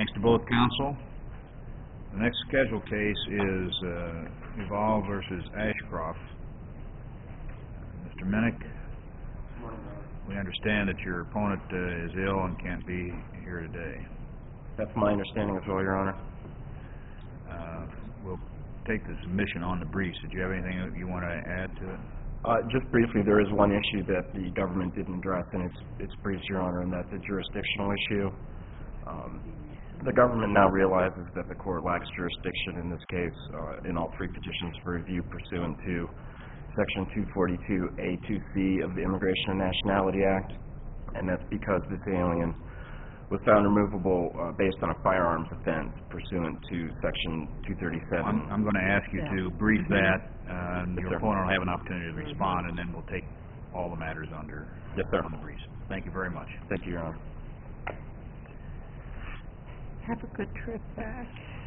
Thanks to both counsel. The next scheduled case is Evolve versus Ashcroft. Mr. Minnick, we understand that your opponent is ill and can't be here today. That's my understanding as well, Your Honor. We'll take the submission on the briefs. Did you have anything that you want to add to it? Just briefly, there is one issue that the government didn't address in its briefs, Your Honor, and that's a jurisdictional issue. The government now realizes that the court lacks jurisdiction in this case in all three petitions for review pursuant to Section 242A2C of the Immigration and Nationality Act, and that's because this alien was found removable based on a firearms offense pursuant to Section 237. I'm going to ask you to brief that. Your opponent will have an opportunity to respond, and then we'll take all the matters under on the briefs. Thank you very much. Thank you, Your Honor. Have a good trip back.